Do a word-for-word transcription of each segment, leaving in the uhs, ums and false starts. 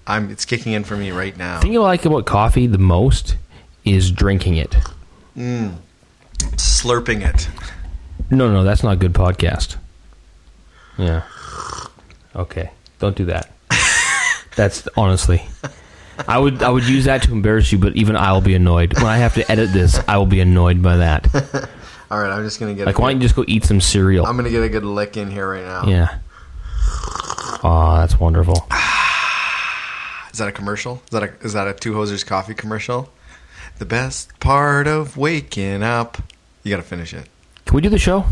I'm. It's kicking in for me right now. The thing I like about coffee the most is drinking it. Mm. Slurping it. No, no, that's not a good podcast. Yeah. Okay, don't do that. That's honestly, I would I would use that to embarrass you, but even I'll be annoyed when I have to edit this. I will be annoyed by that. All right, I'm just gonna get like. A Why don't you just go eat some cereal? I'm gonna get a good lick in here right now. Yeah. Oh, that's wonderful. Is that a commercial? Is that a is that a Two Hosers coffee commercial? The best part of waking up. You gotta finish it. Can we do the show?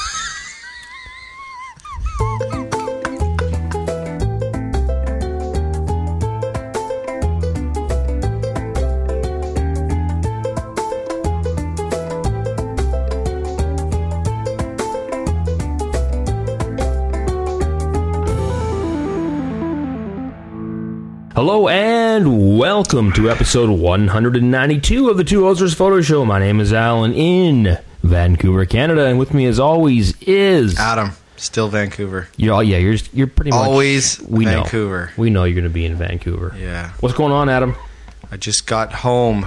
Hello and welcome to episode one ninety-two of the Two Hosers Photo Show. My name is Alan in Vancouver, Canada, and with me as always is Adam. Still Vancouver. You're yeah, you're you're pretty much always we Vancouver. Know. We know you're going to be in Vancouver. Yeah. What's going on, Adam? I just got home.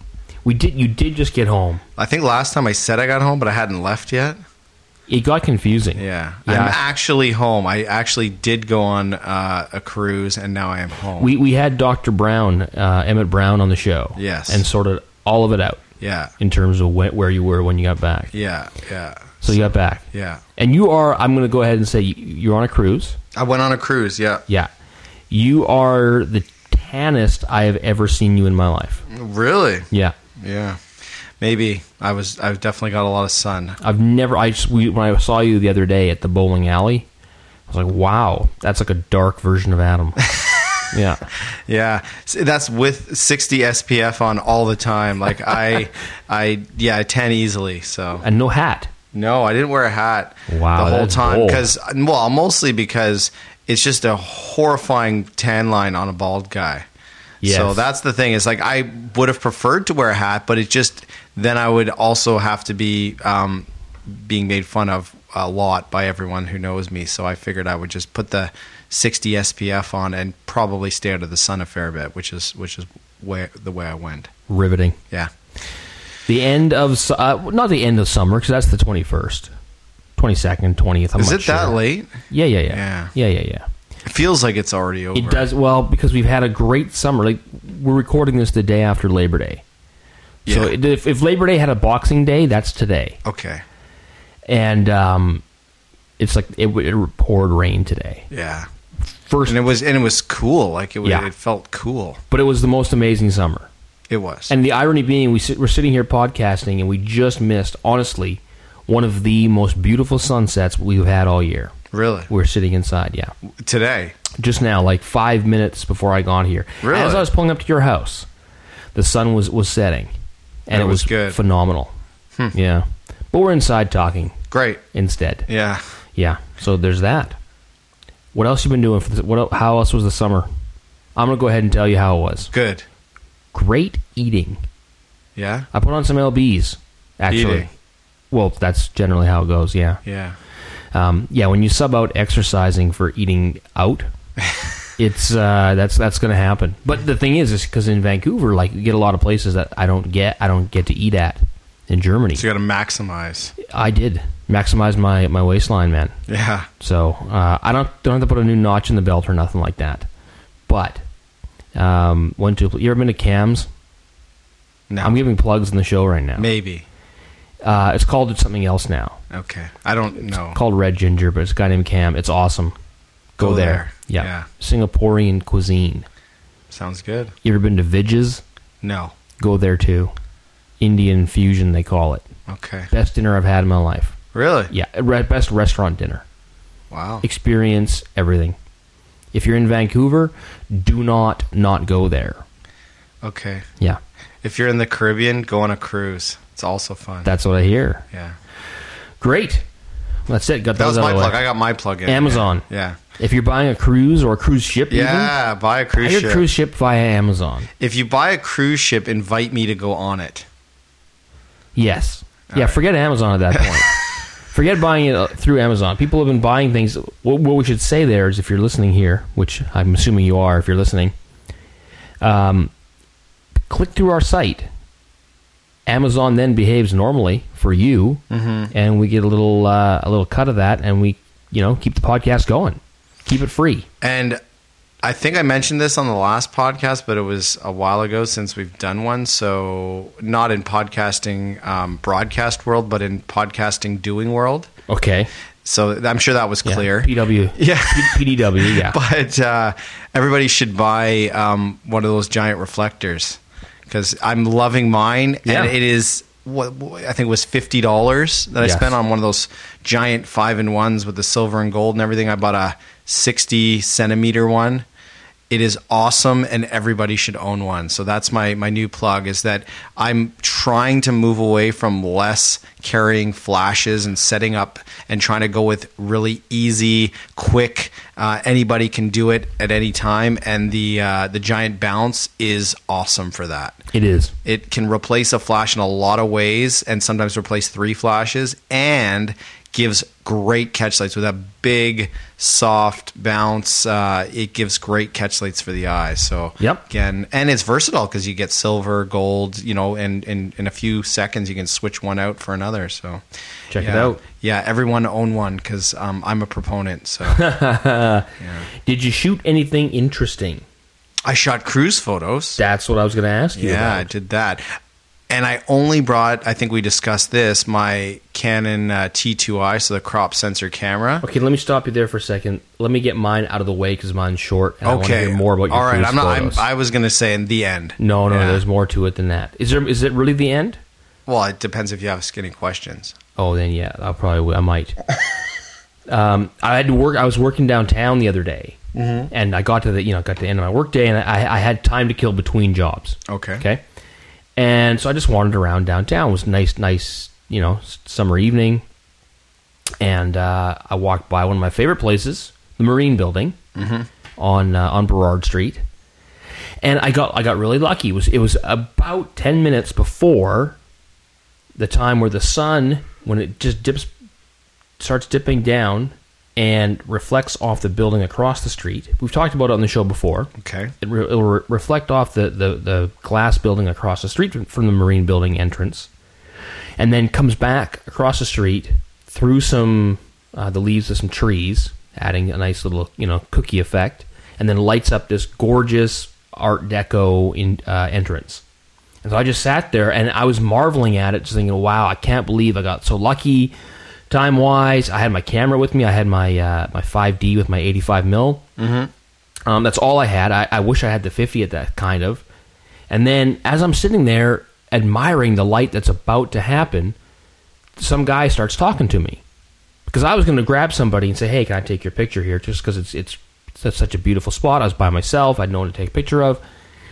We did. You did just get home. I think last time I said I got home, but I hadn't left yet. It got confusing. Yeah. yeah. I'm actually home. I actually did go on uh, a cruise, and now I am home. We we had Doctor Brown, uh, Emmett Brown, on the show. Yes. And sorted all of it out. Yeah. In terms of wh- where you were when you got back. Yeah, yeah. So you got back. Yeah. And you are, I'm going to go ahead and say, you're on a cruise. I went on a cruise, yeah. Yeah. You are the tannest I have ever seen you in my life. Really? Yeah. Yeah. Maybe. I was. I've definitely got a lot of sun. I've never, I just, we, when I saw you the other day at the bowling alley, I was like, wow, that's like a dark version of Adam. Yeah. Yeah. That's with sixty S P F on all the time. Like I, I, yeah, I tan easily, so. And no hat. No, I didn't wear a hat wow, the whole that's time bold. because, well, mostly because it's just a horrifying tan line on a bald guy. Yes. So that's the thing. Is like I would have preferred to wear a hat, but it just then I would also have to be um, being made fun of a lot by everyone who knows me. So I figured I would just put the sixty S P F on and probably stay out of the sun a fair bit, which is which is way, the way I went. Riveting. Yeah. The end of uh, not the end of summer because that's the twenty-first, twenty-second, twentieth. I'm is not it sure. that late? Yeah, yeah, yeah, yeah, yeah, yeah, yeah. It feels like it's already over. It does. Well, because we've had a great summer. Like we're recording this the day after Labor Day. Yeah. So if, if Labor Day had a Boxing Day, that's today. Okay. And um, it's like it, it poured rain today. Yeah. First, and it was and it was cool. Like it was, yeah. it felt cool. But it was the most amazing summer. It was. And the irony being, we sit, we're sitting here podcasting, and we just missed, honestly, one of the most beautiful sunsets we've had all year. Really? We're sitting inside, yeah. Today? Just now, like five minutes before I got here. Really? As I was pulling up to your house, the sun was, was setting. And it it was, was good. Phenomenal. Hmm. Yeah. But we're inside talking. Great. Instead. Yeah. Yeah. So there's that. What else you been doing? For the, what? How else was the summer? I'm going to go ahead and tell you how it was. Good. Great eating. Yeah? I put on some L Bs, actually. Eating. Well, that's generally how it goes, yeah. Yeah. Um, yeah, when you sub out exercising for eating out, it's uh, that's that's going to happen. But the thing is, is because in Vancouver, like you get a lot of places that I don't get, I don't get to eat at in Germany. So you got to maximize. I did maximize my, my waistline, man. Yeah. So uh, I don't don't have to put a new notch in the belt or nothing like that. But um, went to you ever been to Cam's? No. I'm giving plugs in the show right now. Maybe. Uh, it's called something else now. Okay. I don't know. It's called Red Ginger, but it's a guy named Cam. It's awesome. Go, Go there. there. Yeah. Yeah. Singaporean cuisine. Sounds good. You ever been to Vidges? No. Go there too. Indian fusion, they call it. Okay. Best dinner I've had in my life. Really? Yeah. Re- best restaurant dinner. Wow. Experience, everything. If you're in Vancouver, do not not go there. Okay. Yeah. If you're in the Caribbean, go on a cruise. It's also fun. That's what I hear. Yeah. Great. That's it. Got that was out my of the plug. way. I got my plug in. Amazon. Yeah. yeah. If you're buying a cruise or a cruise ship, yeah, even, buy a cruise buy ship. your cruise ship via Amazon. If you buy a cruise ship, invite me to go on it. Yes. All yeah, right. forget Amazon at that point. Forget buying it through Amazon. People have been buying things. What, what we should say there is if you're listening here, which I'm assuming you are if you're listening, Um, click through our site. Amazon then behaves normally for you, mm-hmm. and we get a little uh, a little cut of that, and we you know keep the podcast going, keep it free. And I think I mentioned this on the last podcast, but it was a while ago since we've done one. So not in podcasting um, broadcast world, but in podcasting doing world. Okay. So I'm sure that was clear. Yeah, P W. Yeah. P D W, yeah. But uh, everybody should buy um, one of those giant reflectors because I'm loving mine. Yeah. And it is, what I think it was fifty dollars that I yes. spent on one of those giant five-in-ones with the silver and gold and everything. I bought a sixty centimeter one. It is awesome, and everybody should own one. So that's my, my new plug, is that I'm trying to move away from less carrying flashes and setting up and trying to go with really easy, quick, uh, anybody can do it at any time. And the uh, the Giant Bounce is awesome for that. It is. It can replace a flash in a lot of ways, and sometimes replace three flashes, and gives great catch lights with a big, soft bounce. Uh, it gives great catch lights for the eyes. So yep. again, and it's versatile because you get silver, gold, you know, and, and in a few seconds you can switch one out for another. So check yeah. it out. Yeah, everyone own one because um, I'm a proponent. So yeah. Did you shoot anything interesting? I shot cruise photos. That's what I was going to ask you. Yeah, about. I did that. And I only brought, I think we discussed this, my Canon uh, T two I, so the crop sensor camera. Okay, let me stop you there for a second. Let me get mine out of the way because mine's short, and okay. I want to hear more about your All right, cruise I'm not, photos. I'm, I was going to say in the end. No, no, yeah. there's more to it than that. Is there? Is it really the end? Well, it depends if you have skinny questions. Oh, then yeah, I'll probably, I might. um, I had to work. I was working downtown the other day, mm-hmm. and I got to the, you know, got to the end of my work day, and I, I had time to kill between jobs. Okay. Okay. And so I just wandered around downtown. It was a nice, nice, you know, summer evening. And uh, I walked by one of my favorite places, the Marine Building, mm-hmm. on uh, on Burrard Street. And I got I got really lucky. It was it was about ten minutes before the time where the sun, when it just dips, starts dipping down and reflects off the building across the street. We've talked about it on the show before. Okay. It re- it'll re- reflect off the, the, the glass building across the street from, from the Marine Building entrance, and then comes back across the street through some uh, the leaves of some trees, adding a nice little, you know, cookie effect, and then lights up this gorgeous Art Deco in, uh, entrance. And so I just sat there, and I was marveling at it, just thinking, wow, I can't believe I got so lucky. Time-wise, I had my camera with me. I had my uh, my five D with my eighty-five mil. Mm-hmm. Um, that's all I had. I, I wish I had the fifty at that, kind of. And then as I'm sitting there admiring the light that's about to happen, some guy starts talking to me. Because I was going to grab somebody and say, hey, can I take your picture here? Just because it's, it's it's such a beautiful spot. I was by myself. I had no one to take a picture of.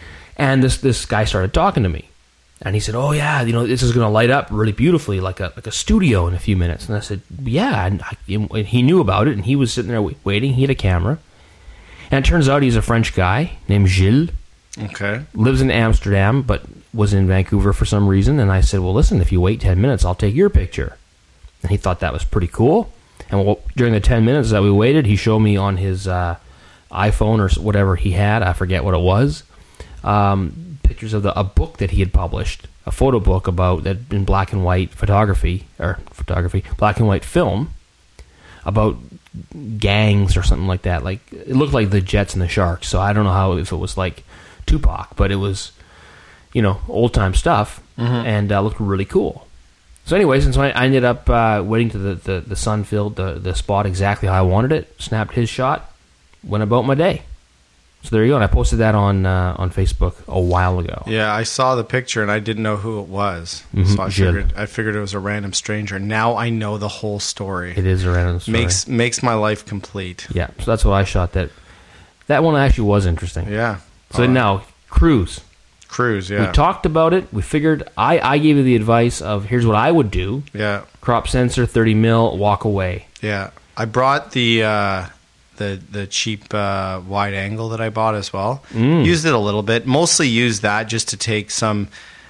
And this, this guy started talking to me. And he said, oh, yeah, you know, this is going to light up really beautifully, like a like a studio in a few minutes. And I said, yeah. And, I, and he knew about it, and he was sitting there waiting. He had a camera. And it turns out he's a French guy named Gilles. Okay. Lives in Amsterdam, but was in Vancouver for some reason. And I said, well, listen, if you wait ten minutes, I'll take your picture. And he thought that was pretty cool. And well, during the ten minutes that we waited, he showed me on his uh, iPhone or whatever he had, I forget what it was, um, pictures of the, a book that he had published, a photo book about that in black and white photography, or photography, black and white film, about gangs or something like that. Like, it looked like the Jets and the Sharks, so I don't know how, if it was like Tupac, but it was, you know, old time stuff, mm-hmm. and uh, looked really cool. So anyways, and so I, I ended up uh, waiting till the, the, the sun filled the, the spot exactly how I wanted it, snapped his shot, went about my day. So there you go, and I posted that on uh, on Facebook a while ago. Yeah, I saw the picture, and I didn't know who it was. Mm-hmm. So I figured, I figured it was a random stranger. Now I know the whole story. It is a random story. Makes makes my life complete. Yeah, so that's what I shot. That that one actually was interesting. Yeah. So right. Now, cruise. Cruise, yeah. We talked about it. We figured, I, I gave you the advice of, here's what I would do. Yeah. Crop sensor, thirty mil, walk away. Yeah. I brought the... Uh, the the cheap uh, wide angle that I bought as well. Mm. Used it a little bit. Mostly used that just to take some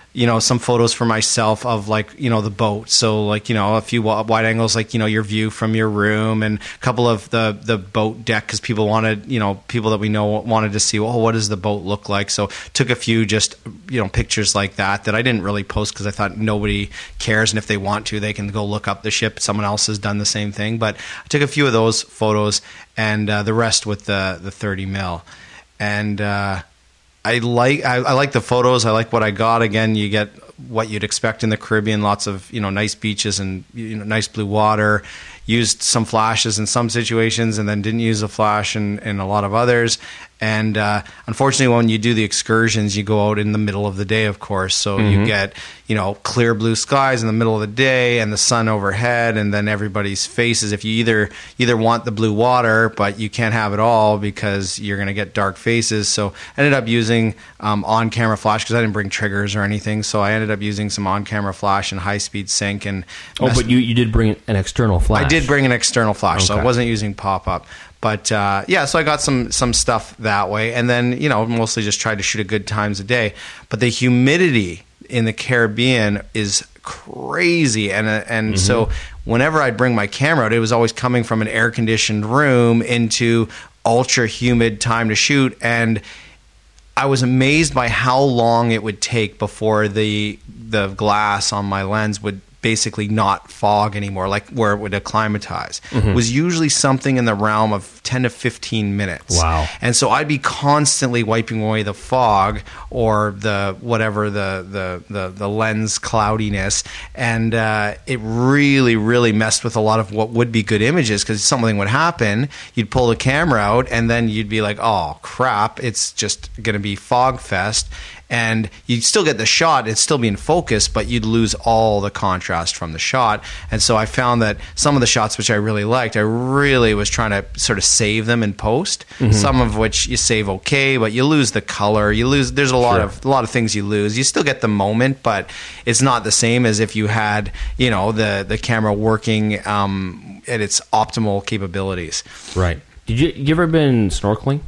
you know, some photos for myself of like, you know, the boat. So like, you know, a few wide angles, like, you know, your view from your room, and a couple of the, the boat deck, because people wanted, you know, people that we know wanted to see, well, what does the boat look like? So took a few just, you know, pictures like that that I didn't really post because I thought nobody cares. And if they want to, they can go look up the ship. Someone else has done the same thing. But I took a few of those photos, and uh, the rest with the, the thirty mil. And, uh, I like I, I like the photos. I like what I got. Again, you get what you'd expect in the Caribbean. Lots of, you know, nice beaches and, you know, nice blue water. Used some flashes in some situations, and then didn't use a flash in, in a lot of others. And uh, unfortunately, when you do the excursions, you go out in the middle of the day, of course. So mm-hmm. you get, you know, clear blue skies in the middle of the day and the sun overhead, and then everybody's faces. If you either either want the blue water, but you can't have it all because you're going to get dark faces. So I ended up using um, on-camera flash because I didn't bring triggers or anything. So I ended up using some on-camera flash and high-speed sync. And oh, but you, you did bring an external flash. I did bring an external flash, okay. so I wasn't using pop-up. But uh, yeah, so I got some some stuff that way, and then, you know, mostly just tried to shoot a good times a day. But the humidity in the Caribbean is crazy, and uh, and mm-hmm. so whenever I'd bring my camera out, it was always coming from an air conditioned room into ultra humid time to shoot, and I was amazed by how long it would take before the the glass on my lens would basically not fog anymore, like where it would acclimatize. Mm-hmm. It was usually something in the realm of ten to fifteen minutes. Wow. And so I'd be constantly wiping away the fog or the whatever the the the, the lens cloudiness, and uh, it really really messed with a lot of what would be good images, because something would happen, you'd pull the camera out, and then you'd be like, oh crap, it's just going to be fog fest. And you'd still get the shot, it'd still be in focus, but you'd lose all the contrast from the shot. And so I found that some of the shots which I really liked, I really was trying to sort of save them in post. Mm-hmm. Some of which you save okay, but you lose the color. You lose. There's a lot sure. of a lot of things you lose. You still get the moment, but it's not the same as if you had, you know, the the camera working um, at its optimal capabilities. Right. Did you, you ever been snorkeling?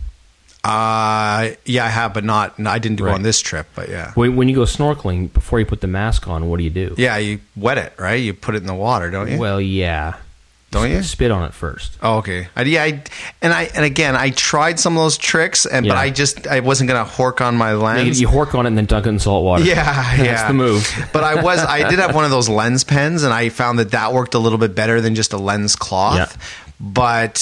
Uh, yeah, I have, but not, I didn't do right. it on this trip, but yeah. When, when you go snorkeling, before you put the mask on, what do you do? Yeah, you wet it, right? You put it in the water, don't you? Well, yeah. Don't you? Spit on it first. Oh, okay. I, yeah, I, and I and again, I tried some of those tricks, and yeah. but I just I wasn't gonna hork on my lens. You, you hork on it and then dunk it in salt water. Yeah, That's yeah. the move. But I was I did have one of those lens pens, and I found that that worked a little bit better than just a lens cloth. Yeah. But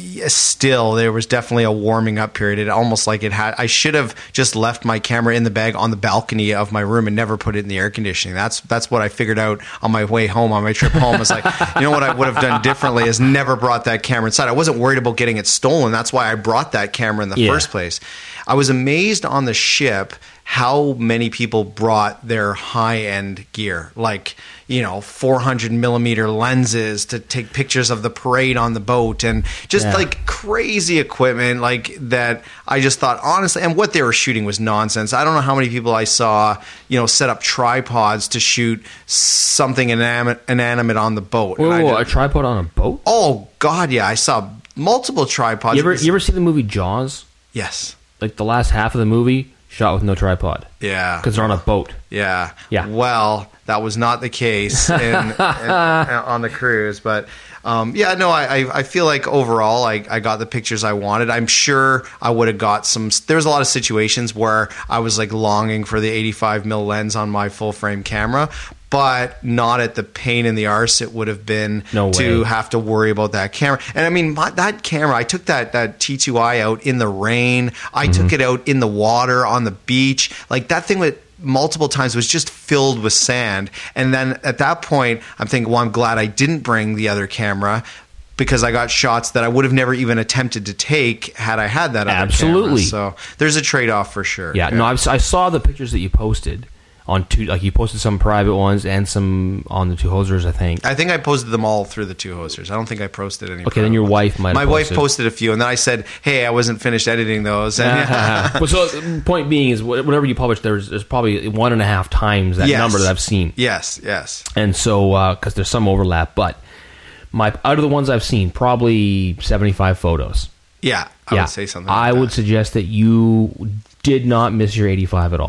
still, there was definitely a warming up period. It almost like it had. I should have just left my camera in the bag on the balcony of my room and never put it in the air conditioning. That's that's what I figured out on my way home, on my trip home. It's like, you know what I would have done differently is never brought that camera inside. I wasn't worried about getting it stolen. That's why I brought that camera in the yeah. first place. I was amazed on the ship how many people brought their high-end gear, like, you know, four hundred millimeter lenses to take pictures of the parade on the boat, and just yeah. like crazy equipment like that. I just thought, honestly, and what they were shooting was nonsense. I don't know how many people I saw, you know, set up tripods to shoot something inanimate, inanimate on the boat. Whoa, and whoa, just, a tripod on a boat? Oh, God, yeah. I saw multiple tripods. You ever, you ever see the movie Jaws? Yes. Like the last half of the movie, shot with no tripod. Yeah. Because they're on a boat. Yeah. Yeah. Well, that was not the case in, in, in, on the cruise. But, um, yeah, no, I, I, I feel like overall I, I got the pictures I wanted. I'm sure I would have got some... There was a lot of situations where I was, like, longing for the eighty-five mil lens on my full-frame camera, but not at the pain in the arse it would have been no to way. have to worry about that camera. And I mean, my, that camera, I took that, that T two I out in the rain. I mm-hmm. took it out in the water on the beach. Like, that thing with multiple times was just filled with sand. And then at that point, I'm thinking, well, I'm glad I didn't bring the other camera, because I got shots that I would have never even attempted to take had I had that other Absolutely. camera. So there's a trade-off for sure. Yeah, yeah. no, I've, I saw the pictures that you posted. On two, like you posted some private ones and some on the Two Hosers, I think. I think I posted them all through the Two Hosers. I don't think I posted any. Okay, then your ones. wife might. My have wife posted. posted a few, and then I said, "Hey, I wasn't finished editing those." And well, so the point being is, whatever you publish, there's there's probably one and a half times that yes. number that I've seen. Yes, yes. And so, because uh, there's some overlap, but my out of the ones I've seen, probably seventy-five photos. Yeah, I yeah. would say something. Like I that. would suggest that you did not miss your eighty-five at all.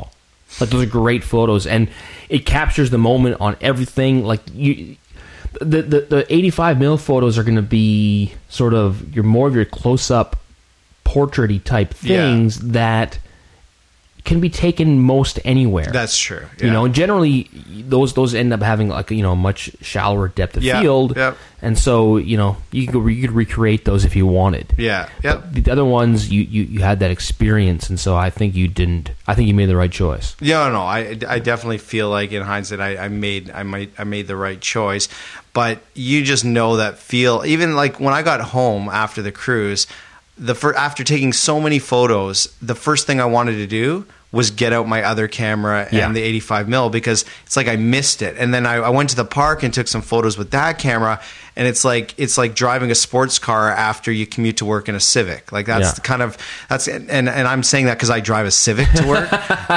Like those are great photos, and it captures the moment on everything. Like you, the the, the eighty-five mil photos are going to be sort of your more of your close up, portrait-y type things yeah. that can be taken most anywhere. That's true. Yeah. You know, and generally those those end up having like you know a much shallower depth of yeah. field, yep. and so you know you could you could recreate those if you wanted. Yeah, yeah. The other ones you, you, you had that experience, and so I think you didn't. I think you made the right choice. Yeah, no, I, I definitely feel like in hindsight I, I made I might I made the right choice, but you just know that feel. Even like when I got home after the cruise, the fir- after taking so many photos, the first thing I wanted to do was get out my other camera and yeah. the eighty-five mil because it's like I missed it. And then I, I went to the park and took some photos with that camera, and it's like it's like driving a sports car after you commute to work in a Civic. Like that's yeah. the kind of that's and and I'm saying that because I drive a Civic to work,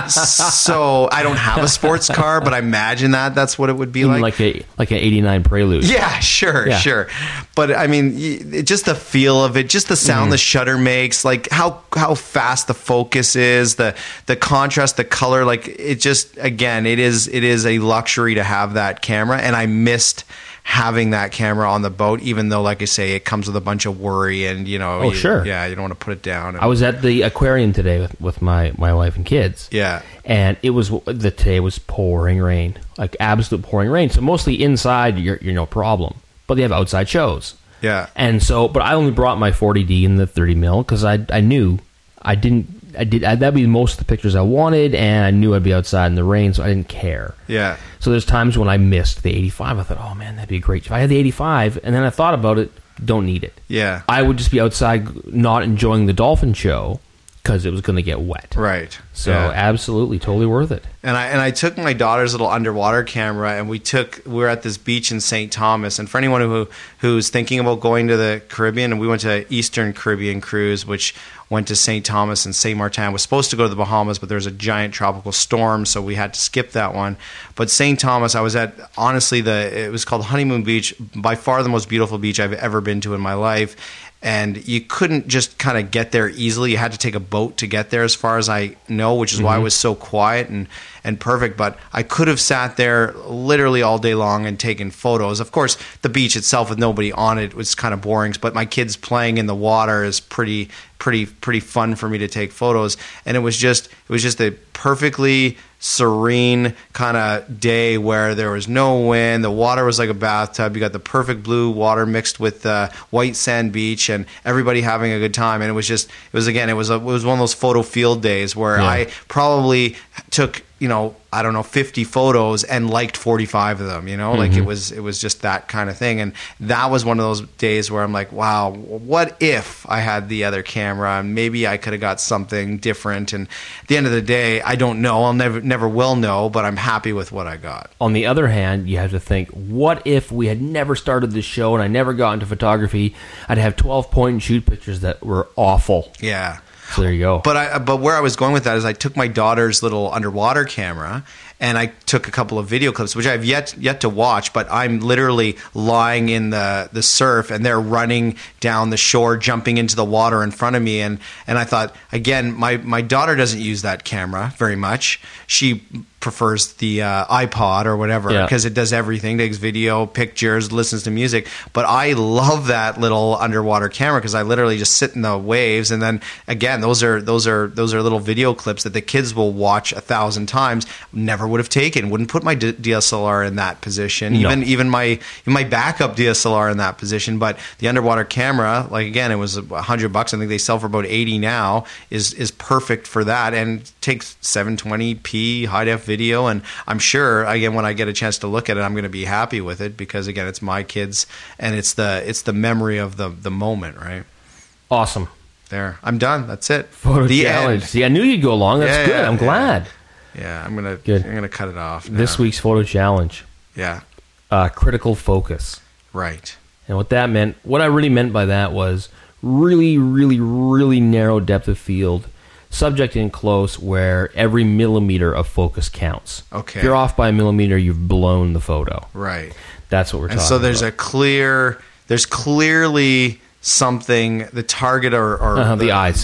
so I don't have a sports car, but I imagine that that's what it would be like, like a like an eighty-nine Prelude. Yeah, sure, yeah. sure. But I mean, it, just the feel of it, just the sound mm. the shutter makes, like how how fast the focus is, the the contrast, the color, like it just again it is it is a luxury to have that camera, and I missed having that camera on the boat, even though like I say it comes with a bunch of worry and you know oh you, sure yeah you don't want to put it down. And, I was at the aquarium today with, with my, my wife and kids, yeah and it was the today was pouring rain, like absolute pouring rain, so mostly inside you're, you're no problem, but they have outside shows, yeah and so but I only brought my forty D and the thirty mil because I I knew I didn't I did I, that'd be most of the pictures I wanted, and I knew I'd be outside in the rain, so I didn't care. Yeah. So there's times when I missed the eighty-five. I thought, oh man, that'd be great. If I had the eighty-five, and then I thought about it, don't need it. Yeah. I would just be outside not enjoying the dolphin show because it was going to get wet. Right. So yeah. absolutely, totally worth it. And I and I took my daughter's little underwater camera, and we took we were at this beach in Saint Thomas. And for anyone who who's thinking about going to the Caribbean, and we went to Eastern Caribbean cruise, which went to Saint Thomas and Saint Martin. Was supposed to go to the Bahamas, but there was a giant tropical storm, so we had to skip that one. But Saint Thomas, I was at, honestly, the it was called Honeymoon Beach, by far the most beautiful beach I've ever been to in my life. And you couldn't just kind of get there easily. You had to take a boat to get there, as far as I know, which is mm-hmm. why it was so quiet and, and perfect. But I could have sat there literally all day long and taken photos. Of course, the beach itself with nobody on it was kind of boring, but my kids playing in the water is pretty pretty pretty fun for me to take photos. And it was just it was just a perfectly serene kind of day where there was no wind. The water was like a bathtub. You got the perfect blue water mixed with uh, white sand beach, and everybody having a good time. And it was just, it was again, it was a, it was one of those photo field days where yeah. I probably took, you know, I don't know, fifty photos and liked forty-five of them, you know, mm-hmm. like it was, it was just that kind of thing. And that was one of those days where I'm like, wow, what if I had the other camera and maybe I could have got something different. And at the end of the day, I don't know. I'll never, never will know, but I'm happy with what I got. On the other hand, you have to think, what if we had never started this show and I never got into photography? I'd have twelve point and shoot pictures that were awful. Yeah. So there you go. But I, but where I was going with that is I took my daughter's little underwater camera and I took a couple of video clips, which I've yet yet to watch. But I'm literally lying in the, the surf, and they're running down the shore, jumping into the water in front of me. And, and I thought, again, my, my daughter doesn't use that camera very much. She prefers the uh, iPod or whatever because yeah. it does everything, takes video, pictures, listens to music. But I love that little underwater camera because I literally just sit in the waves, and then again, those are those are those are little video clips that the kids will watch a thousand times. Never would have taken, wouldn't put my D S L R in that position, no. even even my even my backup D S L R in that position. But the underwater camera, like again, it was a hundred bucks. I think they sell for about eighty now. Is is perfect for that, and takes seven twenty p high def video, and I'm sure again when I get a chance to look at it, I'm going to be happy with it because again, it's my kids and it's the it's the memory of the the moment, right? Awesome. There, I'm done. That's it. Photo the challenge. End. See, I knew you'd go long. That's yeah, good. yeah, I'm yeah. glad. Yeah, I'm gonna good. I'm gonna cut it off now. This week's photo challenge. Yeah. Uh, critical focus. Right. And what that meant, what I really meant by that was really, really, really narrow depth of field. Subject in close where every millimeter of focus counts. Okay. If you're off by a millimeter, you've blown the photo. Right. That's what we're and talking about. And so there's about. a clear, there's clearly something, the target or... or uh-huh, the, the eyes.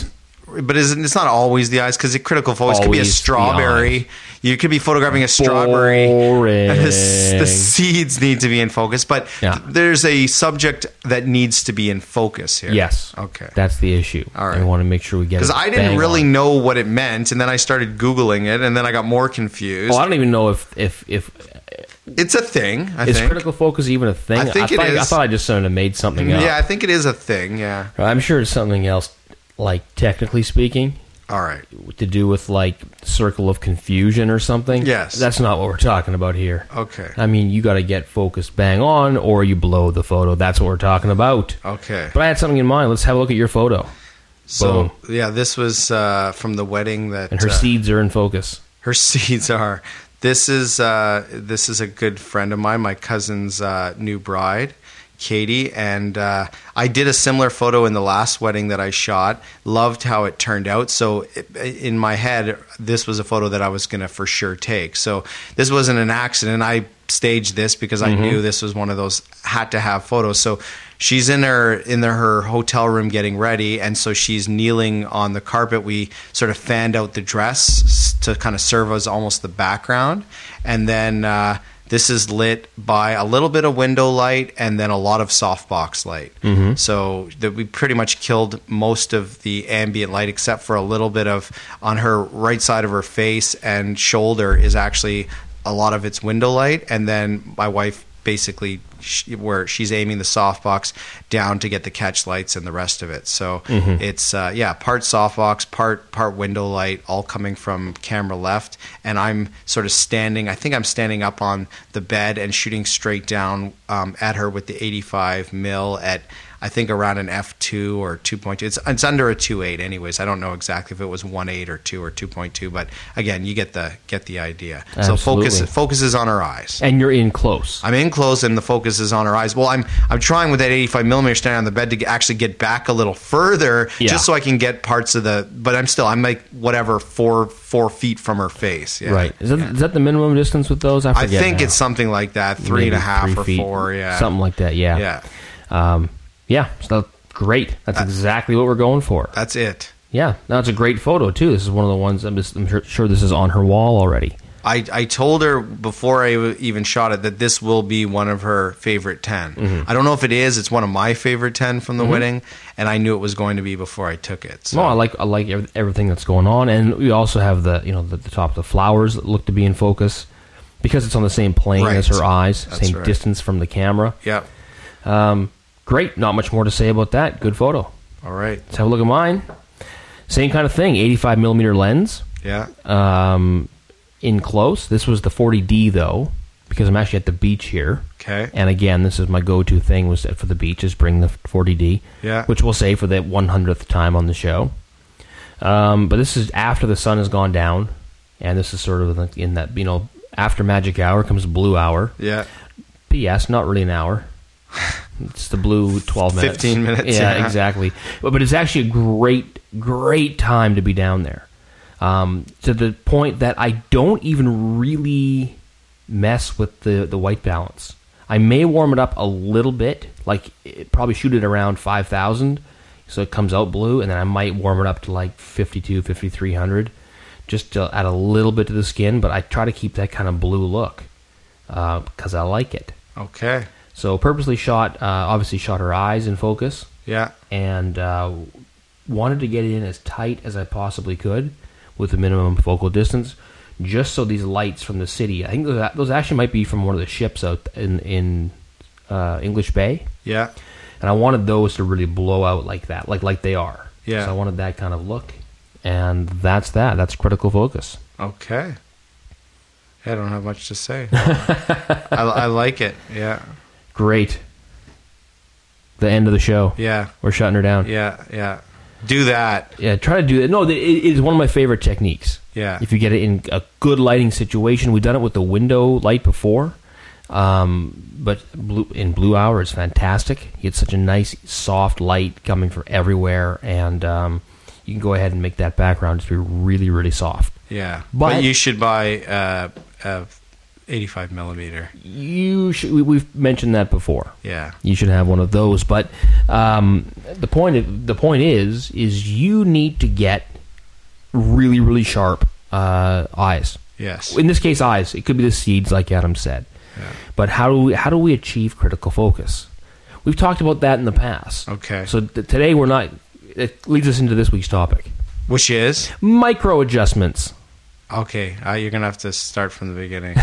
but is it, it's not always the eyes because critical focus could be a strawberry. You could be photographing a strawberry. And the, the seeds need to be in focus, but yeah. there's a subject that needs to be in focus here. Yes. Okay. That's the issue. All right. I want to make sure we get it. Because I didn't really on. know what it meant, and then I started Googling it, and then I got more confused. Oh, I don't even know if if if it's a thing. I is think. critical focus even a thing? I think I it thought, is. I thought I just sort of made something up. Yeah, I think it is a thing. Yeah. I'm sure it's something else, like technically speaking. All right. To do with like circle of confusion or something. Yes. That's not what we're talking about here. Okay. I mean, you got to get focused bang on, or you blow the photo. That's what we're talking about. Okay. But I had something in mind. Let's have a look at your photo. So Boom. yeah, this was uh, from the wedding that. And her uh, seeds are in focus. Her seeds are. This is uh, this is a good friend of mine, my cousin's uh, new bride, Katie, and uh, I did a similar photo in the last wedding that I shot. Loved how it turned out. So it, in my head, this was a photo that I was going to for sure take. So this wasn't an accident. I staged this because I mm-hmm. knew this was one of those had to have photos. So she's in her in the, her hotel room getting ready, and so she's kneeling on the carpet. We sort of fanned out the dress to kind of serve as almost the background, and then uh, this is lit by a little bit of window light and then a lot of softbox light. Mm-hmm. So that we pretty much killed most of the ambient light except for a little bit of on her right side of her face and shoulder is actually a lot of its window light, and then my wife basically she, where she's aiming the softbox down to get the catch lights and the rest of it. So mm-hmm. it's uh, yeah, part softbox, part part window light, all coming from camera left, and I'm sort of standing. I think I'm standing up on the bed and shooting straight down um, at her with the eighty-five mil at. I think around an F two or two point two. It's, it's under a two point eight anyways. I don't know exactly if it was one point eight or two or two point two, but again, you get the get the idea. Absolutely. So focus focuses on her eyes. And you're in close. I'm in close and the focus is on her eyes. Well, I'm I'm trying with that eighty-five millimeter standing on the bed to get, actually get back a little further yeah. just so I can get parts of the, but I'm still, I'm like whatever, four four feet from her face. Yeah. Right. Is that, yeah. is that the minimum distance with those? I, I think now. it's something like that, three Maybe and a half three or feet, four. Yeah. Something like that, yeah. Yeah. Um, Yeah, so great. That's exactly what we're going for. That's it. Yeah, no, it's a great photo too. This is one of the ones I'm, just, I'm sure, sure this is on her wall already. I, I told her before I even shot it that this will be one of her favorite ten. Mm-hmm. I don't know if it is. It's one of my favorite ten from the mm-hmm. wedding, and I knew it was going to be before I took it. So. No, I like I like everything that's going on, and we also have the you know the, the top of the flowers that look to be in focus because it's on the same plane right. as her eyes, That's same right. distance from the camera. Yep. Um, great. Not much more to say about that. Good photo. All right. Let's have a look at mine. Same kind of thing. eighty-five millimeter lens. Yeah. Um, in close. This was the forty D though, because I'm actually at the beach here. Okay. And again, this is my go-to thing was for the beach is bring the forty D. Yeah. Which we'll say for the one hundredth time on the show. Um, but this is after the sun has gone down, and this is sort of in that you know after magic hour comes blue hour. Yeah. P S Not really an hour. It's the blue twelve minutes. fifteen minutes. Yeah, yeah. exactly. But, but it's actually a great, great time to be down there. Um, to the point that I don't even really mess with the, the white balance. I may warm it up a little bit, like it, probably shoot it around five thousand, so it comes out blue, and then I might warm it up to like fifty-two, fifty-three hundred, just to add a little bit to the skin, but I try to keep that kind of blue look because uh, I like it. Okay. So purposely shot, uh, obviously shot her eyes in focus. Yeah. And uh, wanted to get it in as tight as I possibly could with the minimum focal distance, just so these lights from the city, I think those, those actually might be from one of the ships out in, in uh, English Bay. Yeah. And I wanted those to really blow out like that, like like they are. Yeah. So I wanted that kind of look. And that's that. That's critical focus. Okay. I don't have much to say. I, I like it. Yeah. Great. The end of the show. Yeah. We're shutting her down. Yeah, yeah. Do that. Yeah, try to do that. No, it is one of my favorite techniques. Yeah. If you get it in a good lighting situation. We've done it with the window light before. Um, but blue, in blue hour, it's fantastic. You get such a nice, soft light coming from everywhere. And um, you can go ahead and make that background just be really, really soft. Yeah. But, but you should buy uh, uh, eighty-five millimeter. You should, we, we've mentioned that before. Yeah. You should have one of those. But um, the point the point is is you need to get really, really sharp uh, eyes. Yes. In this case, eyes. It could be the seeds, like Adam said. Yeah. But how do we how do we achieve critical focus? We've talked about that in the past. Okay. So th- today we're not. It leads us into this week's topic, which is micro adjustments. Okay, uh, you're gonna have to start from the beginning.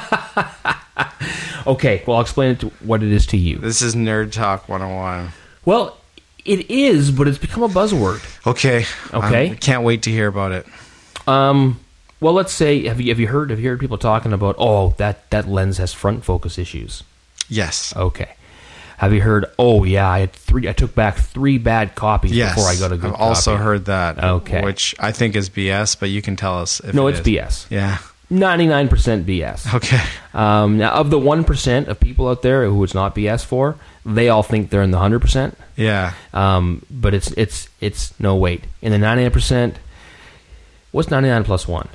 Okay, well, I'll explain it to what it is to you. This is Nerd Talk one oh one. Well, it is, but it's become a buzzword. Okay. Okay. I can't wait to hear about it. Um. Well, let's say have you have you heard have you heard people talking about oh that that lens has front focus issues? Yes. Okay. Have you heard? Oh yeah, I had three. I took back three bad copies yes. before I got a good. I've also copy. heard that. Okay. Which I think is B S, but you can tell us if no, it it's is. B S. Yeah. Ninety-nine percent B S. Okay. Um, now, of the one percent of people out there who it's not B S for, they all think they're in the hundred percent. Yeah. Um, but it's it's it's no wait. In the ninety-nine percent, what's ninety-nine plus one?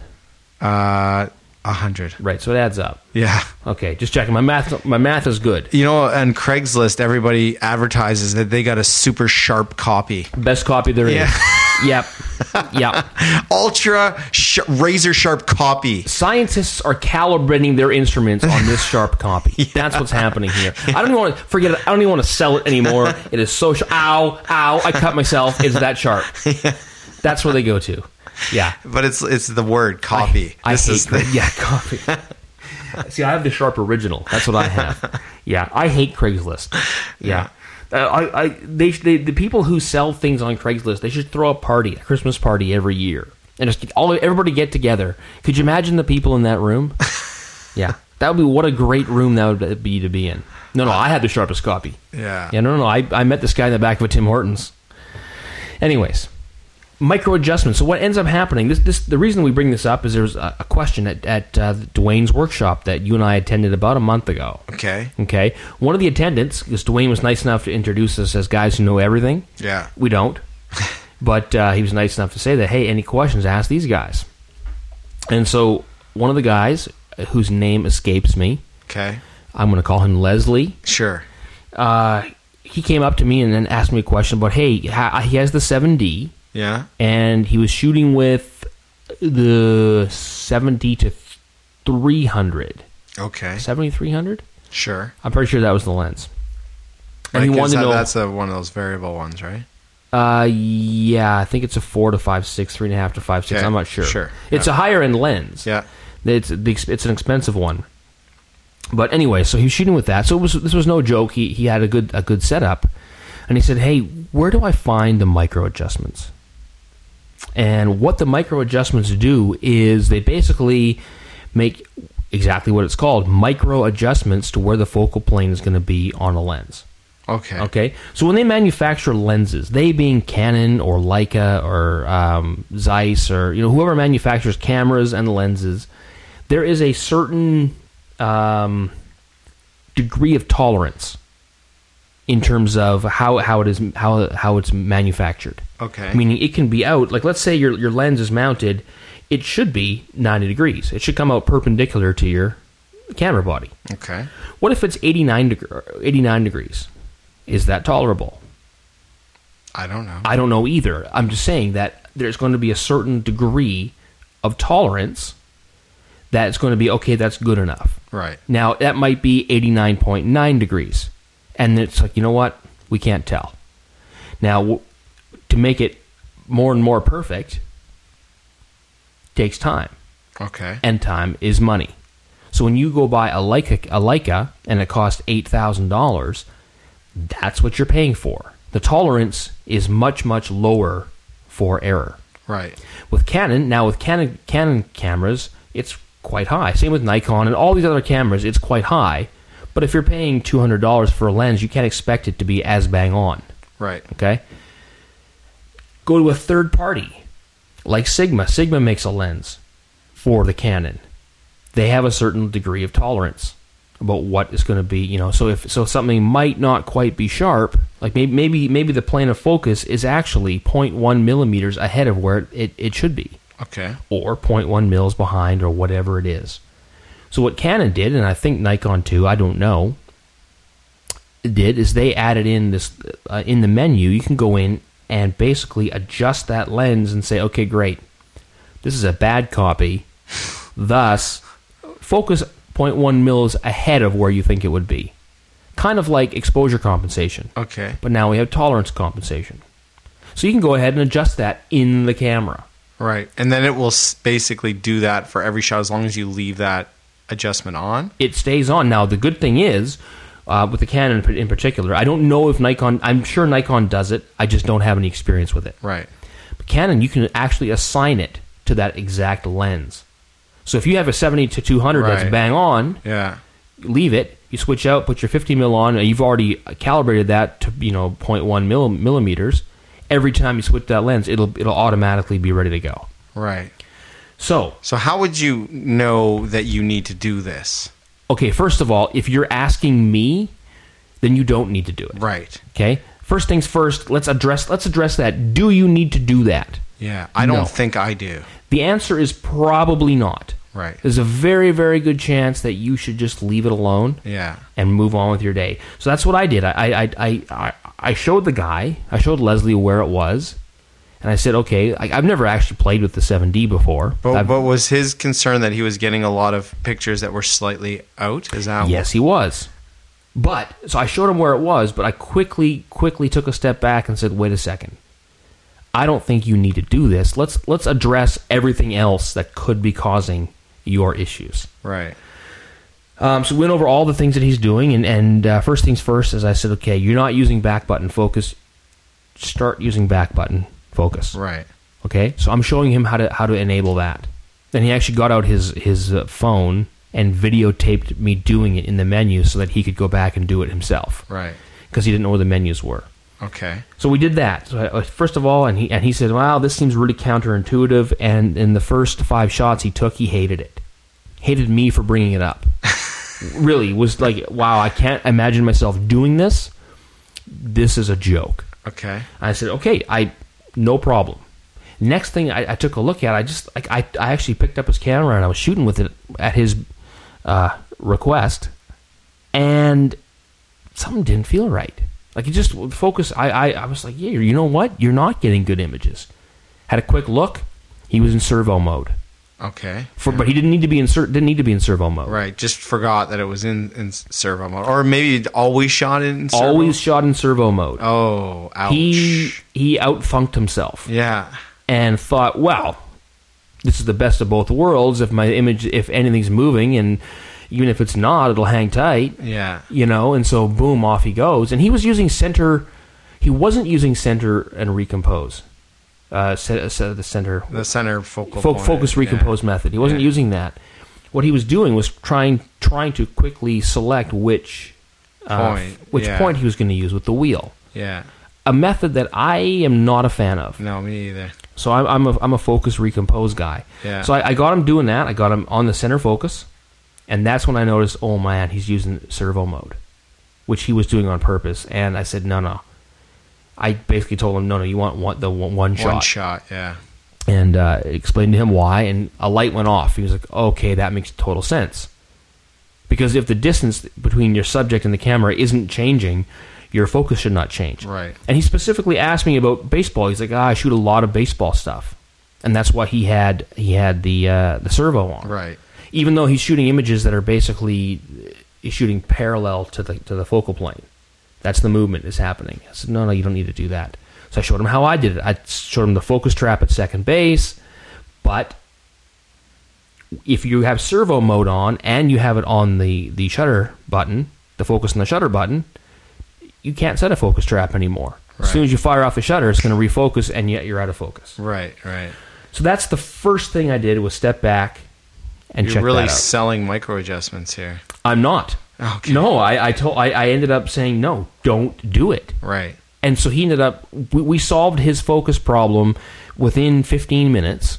Uh, a hundred. Right. So it adds up. Yeah. Okay. Just checking. My math. My math is good. You know, on Craigslist, everybody advertises that they got a super sharp copy. Best copy there is. Yeah. Yep. Yep. Ultra sh- razor sharp copy. Scientists are calibrating their instruments on this sharp copy. Yeah. That's what's happening here. Yeah. I don't even want to forget it. I don't even want to sell it anymore. It is so sharp. Ow, ow, I cut myself. It's that sharp. Yeah. That's where they go to. Yeah. But it's it's the word copy. I, I this hate is the- yeah, copy. See, I have the sharp original. That's what I have. Yeah, I hate Craigslist. Yeah. Uh, I, I, they, they, the people who sell things on Craigslist, they should throw a party, a Christmas party every year, and just all everybody get together. Could you imagine the people in that room? Yeah, that would be what a great room that would be to be in. No, no, I had the sharpest copy. Yeah, yeah, no, no, no. I, I met this guy in the back of a Tim Hortons. Anyways, micro adjustments. So what ends up happening? This, this, the reason we bring this up is there's a, a question at, at uh, Dwayne's workshop that you and I attended about a month ago. Okay. Okay. One of the attendants, because Dwayne was nice enough to introduce us as guys who know everything. Yeah. We don't. But uh, he was nice enough to say that, hey, any questions, ask these guys. And so one of the guys, whose name escapes me. Okay. I'm going to call him Leslie. Sure. Uh, he came up to me and then asked me a question about, hey, he has the seven D. Yeah. And he was shooting with the seventy to three hundred. Okay. seventy to three hundred? Sure. I'm pretty sure that was the lens. And right, he wanted to know. That's a, one of those variable ones, right? Uh, yeah, I think it's a four to five six, three and a half to five six. Okay. I'm not sure. Sure. It's yeah. a higher end lens. Yeah. It's it's an expensive one. But anyway, so he was shooting with that. So it was this was no joke. He he had a good a good setup, and he said, "Hey, where do I find the micro adjustments?" And what the micro adjustments do is they basically make exactly what it's called, micro adjustments to where the focal plane is going to be on a lens. Okay. Okay. So when they manufacture lenses, they being Canon or Leica or um, Zeiss or you know whoever manufactures cameras and lenses, there is a certain um, degree of tolerance in terms of how, how it is how how it's manufactured. Okay. Meaning it can be out, like let's say your your lens is mounted, it should be ninety degrees. It should come out perpendicular to your camera body. Okay. What if it's eighty-nine, deg- eighty-nine degrees? Is that tolerable? I don't know. I don't know either. I'm just saying that there's going to be a certain degree of tolerance that's going to be, okay, that's good enough. Right. Now, that might be eighty-nine point nine degrees. And it's like, you know what? We can't tell. Now, w- to make it more and more perfect takes time. Okay. And time is money. So when you go buy a Leica, a Leica and it costs eight thousand dollars, that's what you're paying for. The tolerance is much, much lower for error. Right. With Canon, now with Canon Canon cameras, it's quite high. Same with Nikon and all these other cameras, it's quite high. But if you're paying two hundred dollars for a lens, you can't expect it to be as bang on. Right. Okay? Go to a third party, like Sigma. Sigma makes a lens for the Canon. They have a certain degree of tolerance about what is going to be, you know. So if so, something might not quite be sharp. Like maybe maybe maybe the plane of focus is actually zero point one millimeters ahead of where it, it should be. Okay. Or zero point one mils behind, or whatever it is. So what Canon did, and I think Nikon too, I don't know, did is they added in this uh, in the menu. You can go in and basically adjust that lens and say, okay, great, this is a bad copy, thus focus zero point one mils ahead of where you think it would be. Kind of like exposure compensation. Okay. But now we have tolerance compensation. So you can go ahead and adjust that in the camera. Right. And then it will basically do that for every shot as long as you leave that adjustment on? It stays on. Now, the good thing is, uh, with the Canon in particular, I don't know if Nikon, I'm sure Nikon does it, I just don't have any experience with it. Right. But Canon, you can actually assign it to that exact lens. So if you have a seventy to two hundred right. that's bang on, yeah. leave it, you switch out, put your fifty mil on, and you've already calibrated that to, you know, zero point one mil, millimeters. Every time you switch that lens, it'll it'll automatically be ready to go. Right. So, so how would you know that you need to do this? Okay, first of all, if you're asking me, then you don't need to do it. Right. Okay? First things first, let's address let's address that. Do you need to do that? Yeah, I don't No. think I do. The answer is probably not. Right. There's a very, very good chance that you should just leave it alone. Yeah. And move on with your day. So that's what I did. I I I I, I showed the guy, I showed Leslie where it was, and I said, okay, I, I've never actually played with the seven D before. But, I've- but was his concern that he was getting a lot of pictures that were slightly out? Is that Yes, he was. But, so I showed him where it was, but I quickly, quickly took a step back and said, wait a second. I don't think you need to do this. Let's let's address everything else that could be causing your issues. Right. Um, so we went over all the things that he's doing, and, and uh, first things first, as I said, okay, you're not using back button focus. Start using back button focus. Right. Okay, so I'm showing him how to how to enable that. Then he actually got out his his uh, phone and videotaped me doing it in the menu so that he could go back and do it himself. Right. Because he didn't know where the menus were. Okay. So we did that. So I, first of all, and he and he said, "Wow, this seems really counterintuitive." And in the first five shots he took, he hated it. Hated me for bringing it up. Really was like, "Wow, I can't imagine myself doing this. This is a joke." Okay. I said, "Okay, I no problem." Next thing I, I took a look at, I just like I I actually picked up his camera and I was shooting with it at his uh, request, and something didn't feel right. Like, you just focus. I, I, I was like, yeah, you know what? You're not getting good images. Had a quick look. He was in servo mode. Okay. For, but he didn't need to be in ser- didn't need to be in servo mode. Right. Just forgot that it was in, in servo mode, or maybe always shot in servo. Always shot in servo mode. Oh, ouch. He he outfunked himself. Yeah. And thought, wow, this is the best of both worlds. If my image, if anything's moving, and even if it's not, it'll hang tight. Yeah. You know, and so boom, off he goes. And he was using center. He wasn't using center and recompose. Uh, set, set the center. The center focal fo- point. Focus recompose yeah. method. He wasn't yeah. using that. What he was doing was trying trying to quickly select which uh, point. which yeah. point he was going to use with the wheel. Yeah. A method that I am not a fan of. No, me either. So I'm, I'm a I'm a focus recompose guy. Yeah. So I, I got him doing that. I got him on the center focus, and that's when I noticed, oh man, he's using servo mode, which he was doing on purpose. And I said, no, no. I basically told him, no, no, you want one, the one, one shot. One shot, yeah. And uh, explained to him why, and a light went off. He was like, okay, that makes total sense. Because if the distance between your subject and the camera isn't changing, your focus should not change. Right. And he specifically asked me about baseball. He's like, ah, I shoot a lot of baseball stuff. And that's why he had he had the uh, the servo on. Right. Even though he's shooting images that are basically he's shooting parallel to the to the focal plane. That's the movement is happening. I said, no, no, you don't need to do that. So I showed him how I did it. I showed him the focus trap at second base, but if you have servo mode on and you have it on the, the shutter button, the focus and the shutter button, you can't set a focus trap anymore. Right. As soon as you fire off the shutter, it's going to refocus, and yet you're out of focus. Right, right. So that's the first thing I did was step back and You're check really that out. selling micro adjustments here. I'm not. Okay. No, I I, told, I I ended up saying, no, don't do it. Right. And so he ended up, we, we solved his focus problem within fifteen minutes.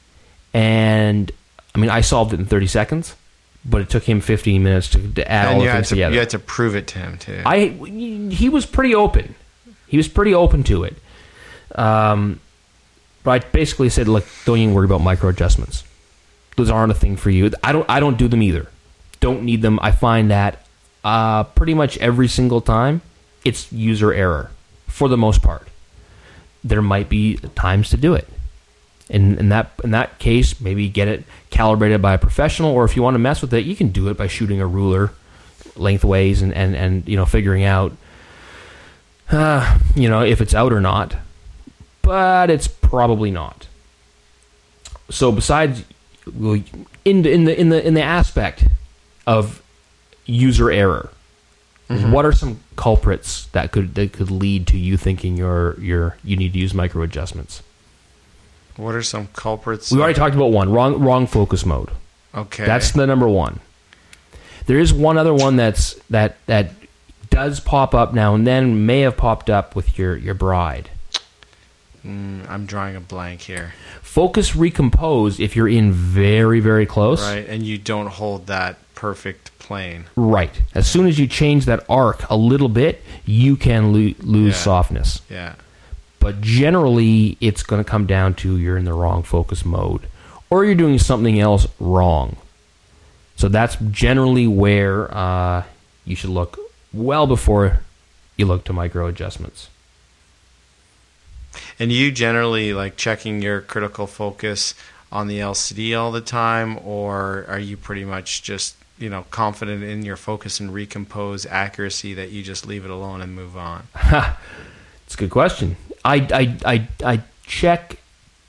And, I mean, I solved it in thirty seconds, but it took him fifteen minutes to, to add And all you the had things to together. you had to prove it to him too. I, he was pretty open. He was pretty open to it. Um, but I basically said, look, don't even worry about micro adjustments. Those aren't a thing for you. I don't I don't do them either. don't need them. I find that uh, pretty much every single time, it's user error for the most part. There might be times to do it. In, in that in that case, maybe get it calibrated by a professional, or if you want to mess with it, you can do it by shooting a ruler lengthways and, and, and you know, figuring out uh, you know, if it's out or not. But it's probably not. So besides in the in the in the in the aspect of user error, mm-hmm. what are some culprits that could that could lead to you thinking you're you're you need to use micro adjustments? What are some culprits? We already talked about one, wrong wrong focus mode. Okay. That's the number one. There is one other one that's that that does pop up now and then, may have popped up with your, your bride. Mm, I'm drawing a blank here. Focus recompose if you're in very, very close. Right, and you don't hold that perfect plane. Right. As soon as you change that arc a little bit, you can lo- lose yeah. softness. Yeah. But generally, it's going to come down to you're in the wrong focus mode, or you're doing something else wrong. So that's generally where uh, you should look well before you look to micro adjustments. And you generally like checking your critical focus on the L C D all the time, or are you pretty much just, you know, confident in your focus and recompose accuracy that you just leave it alone and move on? It's a good question. I, I, I, I check.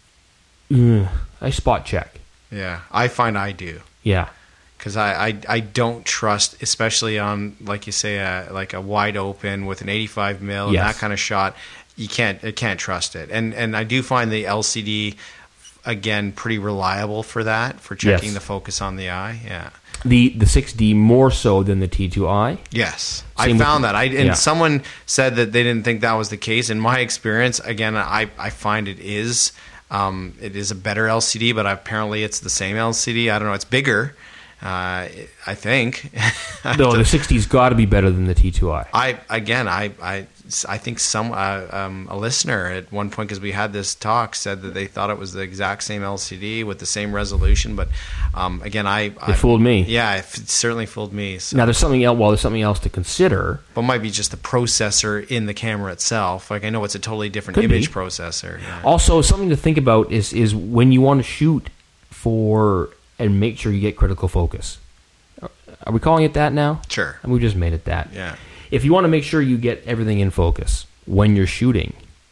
Uh, I spot check. Yeah, I find I do. Yeah, because I, I I don't trust, especially on, like you say, a, like a wide open with an eighty-five mil yes. and that kind of shot. You can't I can't trust it. And and I do find the L C D again pretty reliable for that, for checking yes. the focus on the eye. Yeah. The the six D more so than the T two I. Yes, Same I found with, that. I and yeah. someone said that they didn't think that was the case. In my experience, again, I I find it is um, it is a better L C D, but apparently it's the same L C D. I don't know. It's bigger. Uh, I think. No, the six D's got to be better than the T two I. I again, I I. I think some uh, um, a listener at one point, because we had this talk, said that they thought it was the exact same L C D with the same resolution. But um, again, I it I, fooled me. Yeah, it certainly fooled me. So. Now there's something else. Well, there's something else to consider. But it might be just the processor in the camera itself. Like I know it's a totally different Could image be. processor. Yeah. Also, something to think about is is when you want to shoot for and make sure you get critical focus. Are we calling it that now? Sure. We just made it that. Yeah. If you want to make sure you get everything in focus when you're shooting,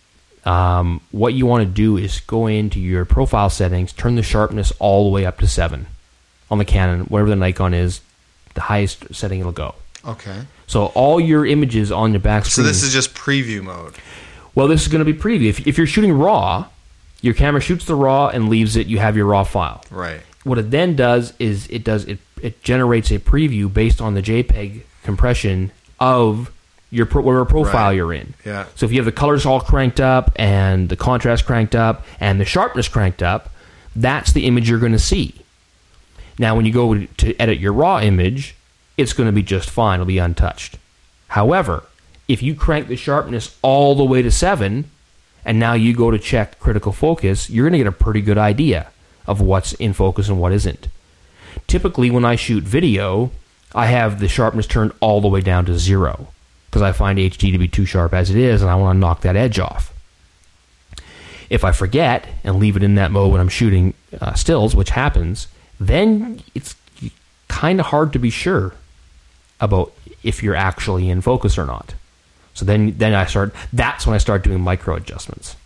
um, what you want to do is go into your profile settings, turn the sharpness all the way up to seven on the Canon, whatever the Nikon is, the highest setting it'll go. Okay. So all your images on your back screen. So this is just preview mode. Well, this is going to be preview. If, if you're shooting RAW, your camera shoots the RAW and leaves it. You have your RAW file. Right. What it then does is it does it it generates a preview based on the JPEG compression of your pro, whatever profile right. you're in. Yeah. So if you have the colors all cranked up and the contrast cranked up and the sharpness cranked up, that's the image you're going to see. Now, when you go to edit your RAW image, it's going to be just fine. It'll be untouched. However, if you crank the sharpness all the way to seven, and now you go to check critical focus, you're going to get a pretty good idea of what's in focus and what isn't. Typically, when I shoot video, I have the sharpness turned all the way down to zero because I find H D to be too sharp as it is, and I want to knock that edge off. If I forget and leave it in that mode when I'm shooting uh, stills, which happens, then it's kind of hard to be sure about if you're actually in focus or not. So then, then I start. That's when I start doing micro adjustments.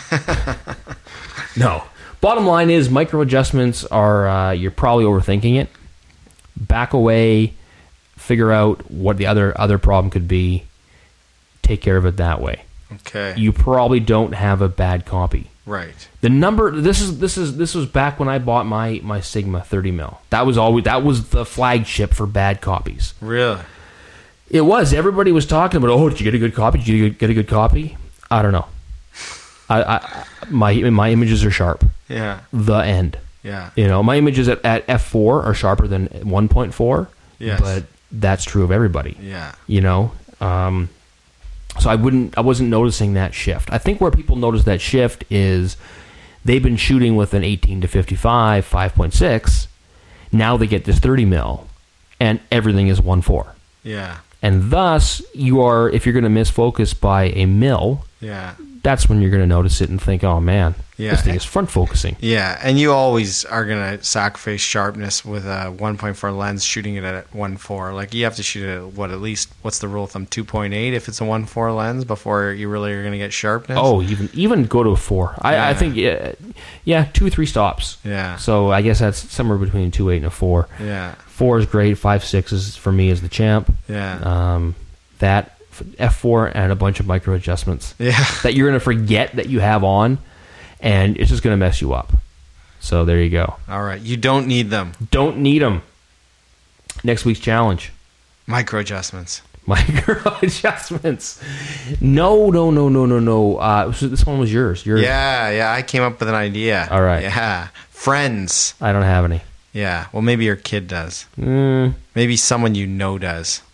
No. Bottom line is, micro adjustments are, uh, you're probably overthinking it. Back away, figure out what the other other problem could be, take care of it that way. Okay. You probably don't have a bad copy. Right. The number this is this is this was back when I bought my my Sigma thirty mil. That was always that was the flagship for bad copies. Really? It was. Everybody was talking about, oh, did you get a good copy? Did you get a good copy? I don't know. I, I my my images are sharp. Yeah. The end. Yeah. You know, my images at, at f four are sharper than one point four. Yes. But that's true of everybody. Yeah. You know, um, so I wouldn't, I wasn't noticing that shift. I think where people notice that shift is they've been shooting with an eighteen to fifty-five, five point six. Now they get this thirty mil, and everything is one four. Yeah. And thus, you are, if you're going to miss focus by a mil, yeah, that's when you're going to notice it and think, oh man, yeah. this thing is front focusing. Yeah, and you always are going to sacrifice sharpness with a one point four lens shooting it at one four. Like, you have to shoot it at, what, at least, what's the rule of thumb, two point eight if it's a one four lens before you really are going to get sharpness? Oh, even even go to a four. I, yeah. I think, yeah, yeah, two, three stops. Yeah. So I guess that's somewhere between a two eight and a four. Yeah. Four is great. Five six is, for me, is the champ. Yeah. Um, that, F four, and a bunch of micro adjustments. Yeah. That you're going to forget that you have on, and it's just going to mess you up. So there you go. All right. You don't need them. Don't need them. Next week's challenge. Micro adjustments. Micro adjustments. No, no, no, no, no, no. Uh, so this one was yours. yours. Yeah, yeah. I came up with an idea. All right. Yeah. Friends. I don't have any. Yeah. Well, maybe your kid does. Mm. Maybe someone you know does.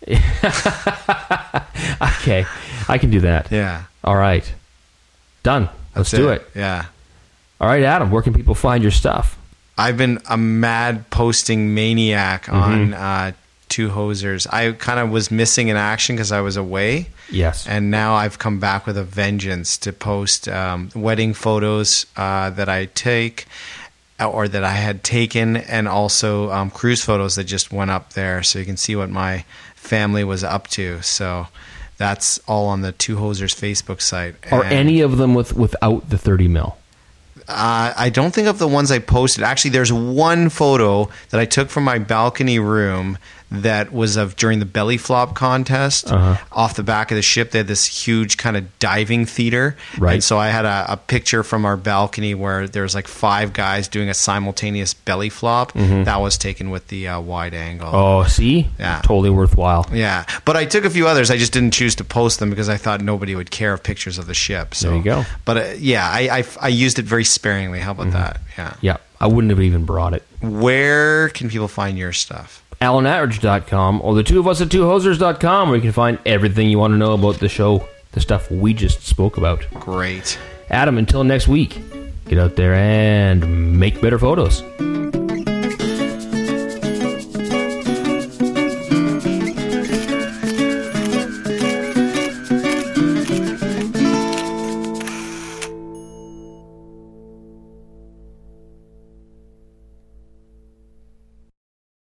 Okay. I can do that. Yeah. All right. Done. Let's That's do it. it. Yeah. All right, Adam, where can people find your stuff? I've been a mad posting maniac Mm-hmm. on uh, Two Hosers. I kind of was missing in action because I was away. Yes. And now I've come back with a vengeance to post um, wedding photos uh, that I take or that I had taken, and also um, cruise photos that just went up there so you can see what my family was up to. So that's all on the Two Hosers Facebook site. Are and any of them with without the thirty mil? Uh, I don't think of the ones I posted. Actually, there's one photo that I took from my balcony room that was of during the belly flop contest. Uh-huh. Off the back of the ship, they had this huge kind of diving theater. Right. And so I had a, a picture from our balcony where there was like five guys doing a simultaneous belly flop. Mm-hmm. That was taken with the uh, wide angle. Oh, see? Yeah. Totally worthwhile. Yeah. But I took a few others. I just didn't choose to post them because I thought nobody would care of pictures of the ship. So, there you go. But uh, yeah, I, I, I used it very sparingly. How about mm-hmm. that? Yeah. Yeah. I wouldn't have even brought it. Where can people find your stuff? Alan Attridge dot com or the two of us at two hosers dot com, where you can find everything you want to know about the show, the stuff we just spoke about. Great. Adam, until next week, get out there and make better photos.